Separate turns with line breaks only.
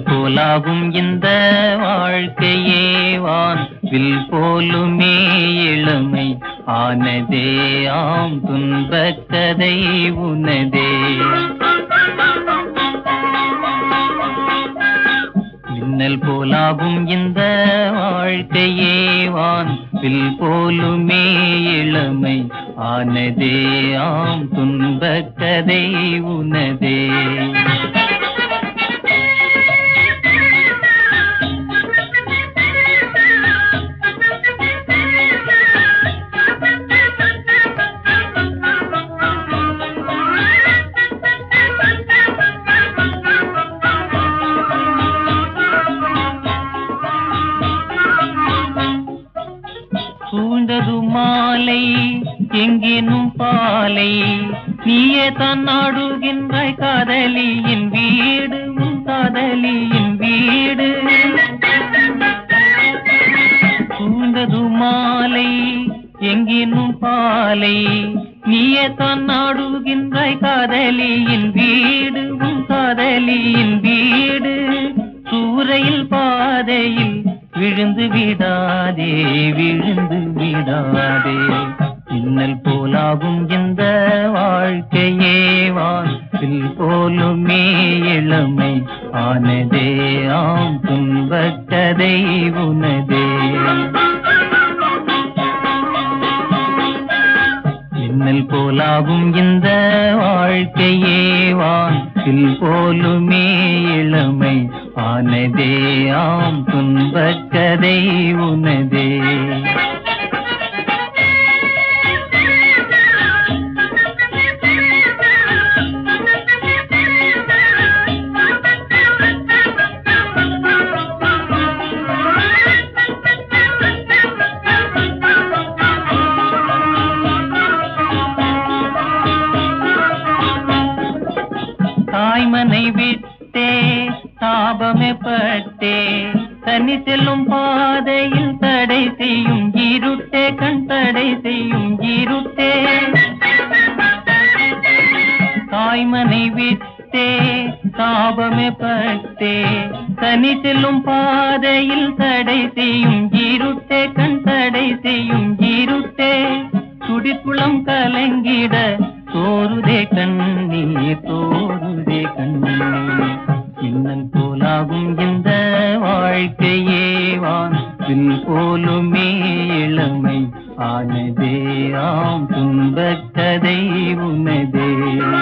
போலாகும் இந்த வாழ்க்கையே வான் வில் போலுமே இளமை ஆனதே ஆம் துன்பக் கதை உனதே. மின்னல் போலாகும் இந்த வாழ்க்கையே வான் வில் போலுமே இளமை ஆனதே ஆம் துன்பக் கதை உனதே. சூழ்ந்தது மாலை எங்கேனும் பாலை நீயே தான் நாடுகின்றாய் காதலியின் வீடு உன் காதலியின் வீடு. சூழ்ந்தது மாலை எங்கேனும் பாலை நீயே தான் நாடுகின்றாய் காதலியின் வீடு உன் காதலியின் வீடு. சூறையில் பாதையில் விழுந்து விடாதே விழுந்து விடாதே. மின்னல் போலாகும் இந்த வாழ்க்கையே வான் வில் போலுமே இளமை ஆனதே ஆம் துன்பக் கதை உனதே. மின்னல் போலாகும் இந்த வாழ்க்கையே வான் வில் போலுமே இளமை ஆனதே ஆம் துன்பக் கதை உனதே. தாய்மனை விட்டே தாபமே பட்டே தனி செல்லும் பாதையில் தடை செய்யும் இருட்டே கண் தடை செய்யும் இருட்டே. தாய்மனை விட்டே தாபமே பட்டே தனி செல்லும் பாதையில் தடை செய்யும் இருட்டே கண் தடை செய்யும் இருட்டே. துடிக்குளம் கலங்கிட தோருதே கண்ணீர் தோருதே கண்ணீர். மின்னல் போலாகும் இந்த வாழ்க்கையே வான் வில் போலுமே இளமை ஆனதே ஆம் துன்பக் கதை உனதே.